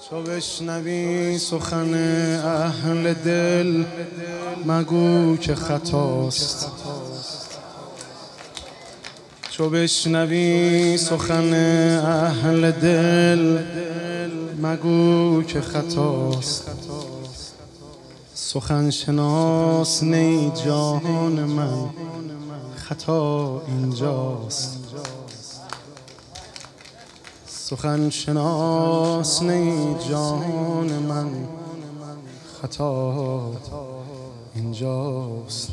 تو بشنوی سخن اهل دل مگو که خطاست. تو بشنوی سخن اهل دل مگو که خطاست. سخن شناس نی جان من، خطا اینجاست. سخن شناس نی جان من، خطا اینجاست.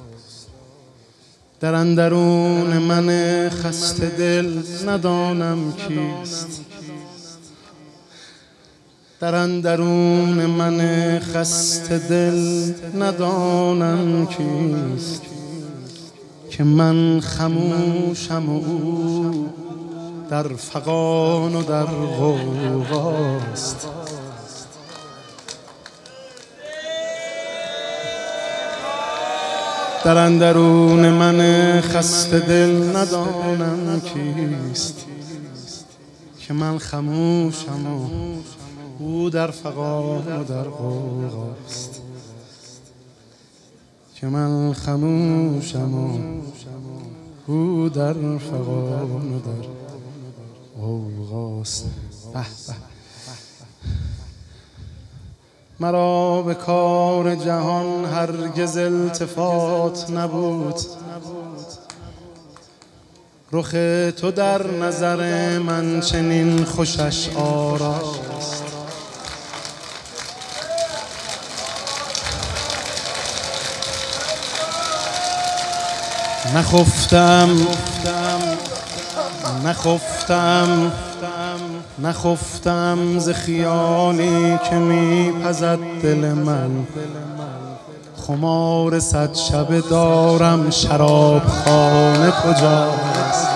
در اندرون من خسته دل ندانم کیست. در اندرون من خسته دل ندانم کیست، که من خموشم و او در فغان و در غوغاست. در اندرون من خسته دل ندانم کیست، که من خموشم و او در فغان و در غوغاست. که من خموشم و او در فغان و در غوغاست. مرا به کار جهان هرگز التفات نبود. رخ تو در نظر من چنین خوشش آراست. نخفتم ز خیالی که میپزد دل من. خمار صد شبه دارم، شراب خانه کجاست؟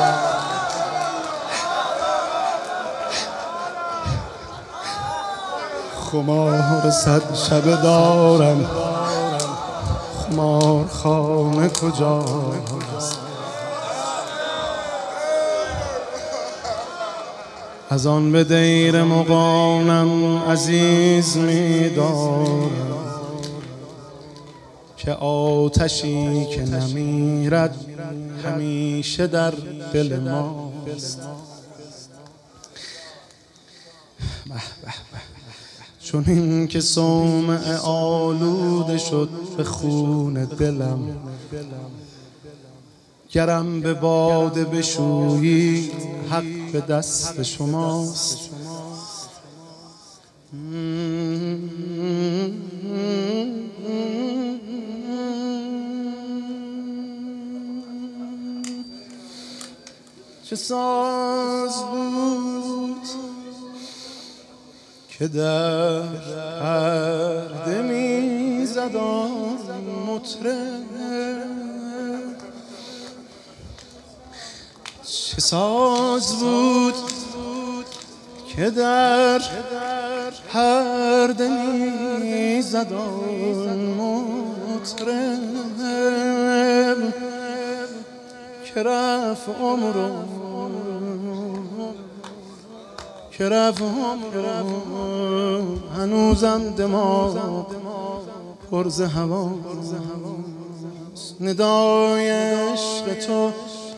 خمار صد شبه دارم، خمار خانه کجاست؟ از آن به دیر مغانم عزیز می‌دارم، که آتشی که نمیرد همیشه در دل ماست. چون این که صومعه آلوده شد به خون دلم، گرم به باده بشویی حق به دست شماست. چه ساز بود که در پرده میزد آن مطرب. چه ساز بود که در پرده میزد آن مطرب، که رفت عمرو هنوزم دماغ پر ز هواست. ندای عشق تو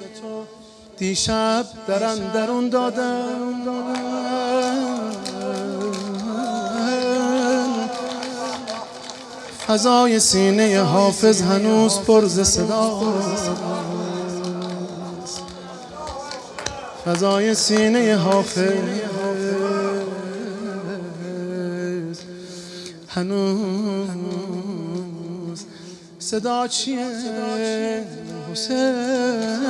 دیشب در اندرون دادم، فضای سینه حافظ هنوز پر ز صداست. فضای سینه حافظ هنوز صدا چیه حسین؟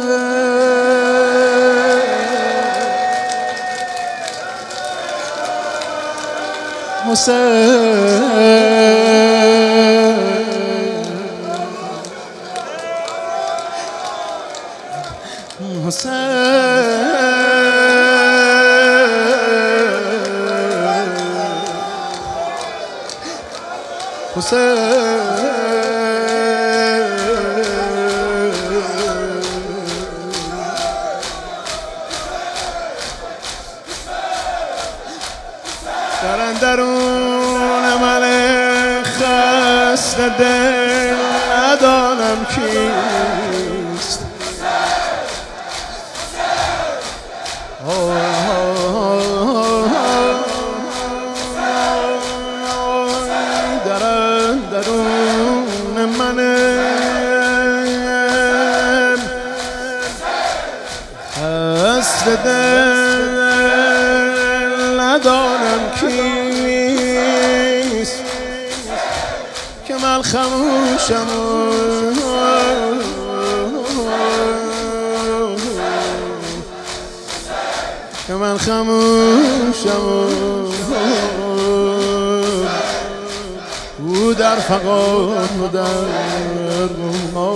در اندرون من خسته دل ندانم کیست. در اندرون من خسته دل ندانم کیست که من خموشم که من خموشم او در فقار و در گمان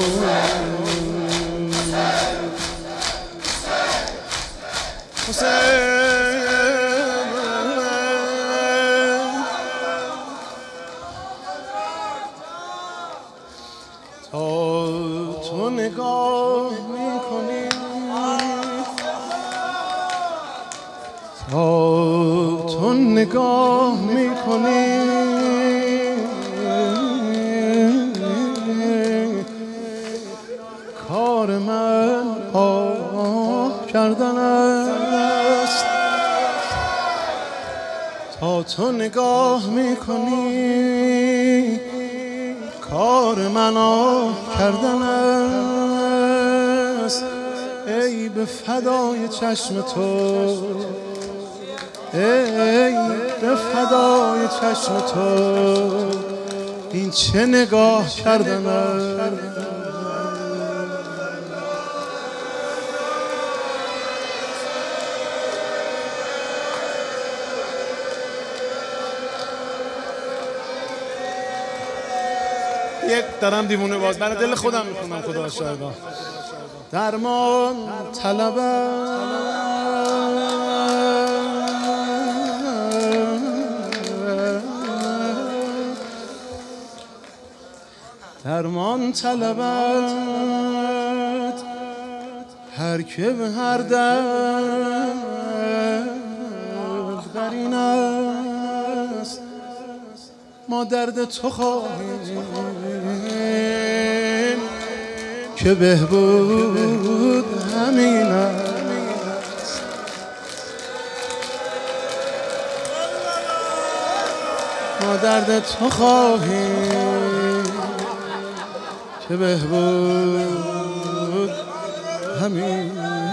تا تو نگاه میکنی تا تو نگاه میکنی کار من آه کردن است. تا تو نگاه میکنی کار من آه کردن است. ای به فدای چشم تو، ای به فدای چشم تو، این چه نگاه کردن است. یک دارم دیوونه باز برای دل خودم میخونم خدا شاهد. درمان طلبم درمان طلبت هر که به هر درد قرین است. ما درد تو خواهیم که بهبود همین است. ما درد تو خواهیم که بهبود همین